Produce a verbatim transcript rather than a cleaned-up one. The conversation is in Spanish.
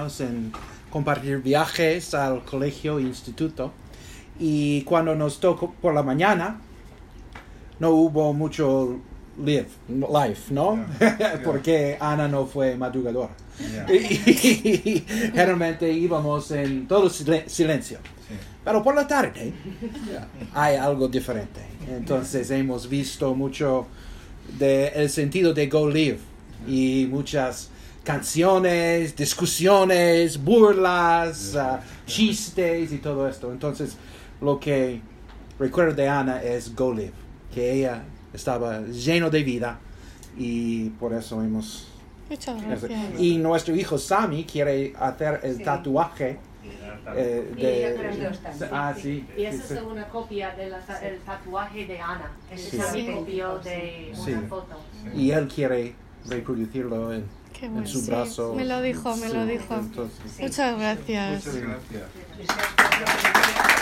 años en compartir viajes al colegio e instituto. Y cuando nos tocó por la mañana, no hubo mucho live, life, ¿no? Yeah, yeah. Porque Ana no fue madrugadora. Yeah. Y generalmente íbamos en todo silencio. Sí. Pero por la tarde hay algo diferente. Entonces hemos visto mucho del sentido de Go Live y muchas canciones, discusiones, burlas, uh, chistes y todo esto. Entonces lo que recuerdo de Ana es Go Live, que ella estaba lleno de vida y por eso hemos... Muchas gracias. Y nuestro hijo Sammy quiere hacer el Sí. tatuaje eh, Y ella de... aprendió también. Ah, sí. Y esa sí, es una copia del tatuaje de Ana. Sí. Esa Sí. me copió de Sí. una foto. sí. Y él quiere reproducirlo en, Qué en bueno. su Sí, brazo. me lo dijo, me Sí, lo dijo. entonces- Muchas gracias. Muchas gracias. Gracias.